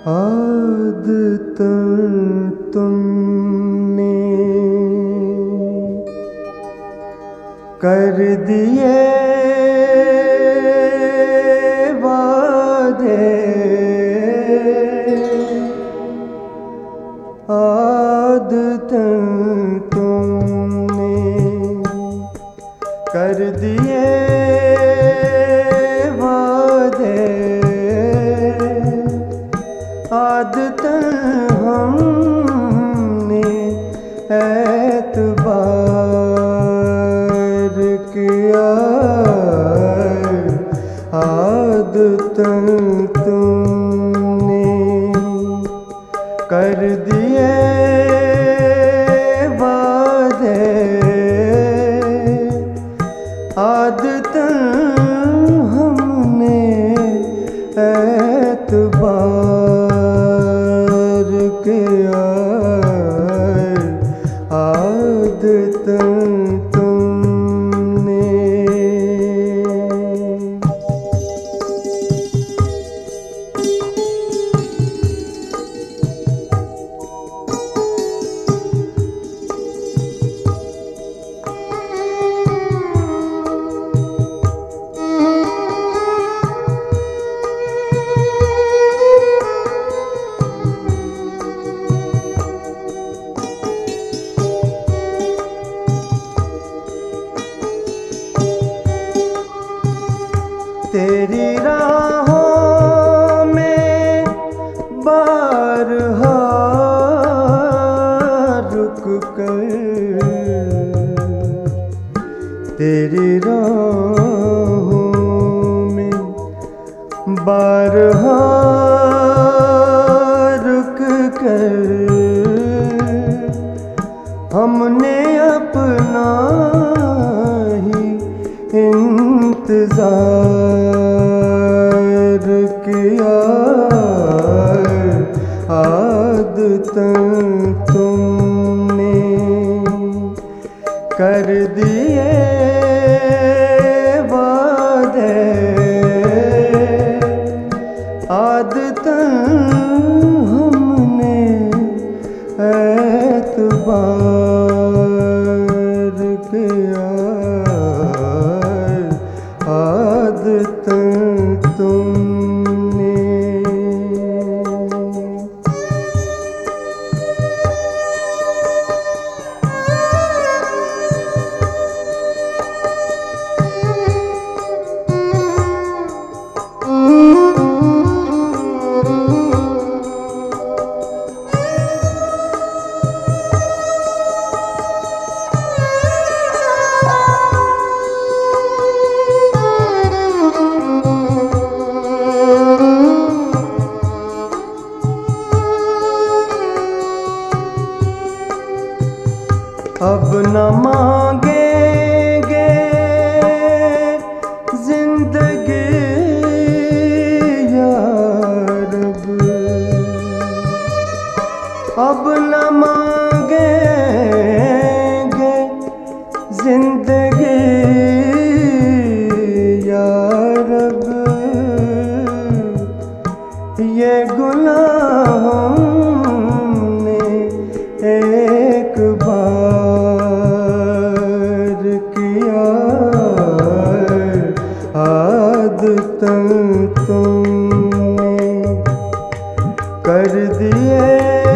आदतन तुमने कर दिए वादे, आदतन तुमने कर दिए वादे, आदतन हमने एतबार किया, आदतन तुमने कर दिए वादे, आदतन हमने एतबार किया, आदतन तुमने। तेरी राहों में बारहा रुक कर, तेरी राहों में बारहा रुक कर, हमने अपना ही इंतजार किया, आदतन तुमने कर दिए वादे, आदतन हमने एतबार किया, आदतन तुमने। अब न मांगेंगे जिंदगी या रब, अब न मांगेंगे जिंदगी या रब, ये गुनाहों ने एक बार किया, आदतन तुमने कर दिए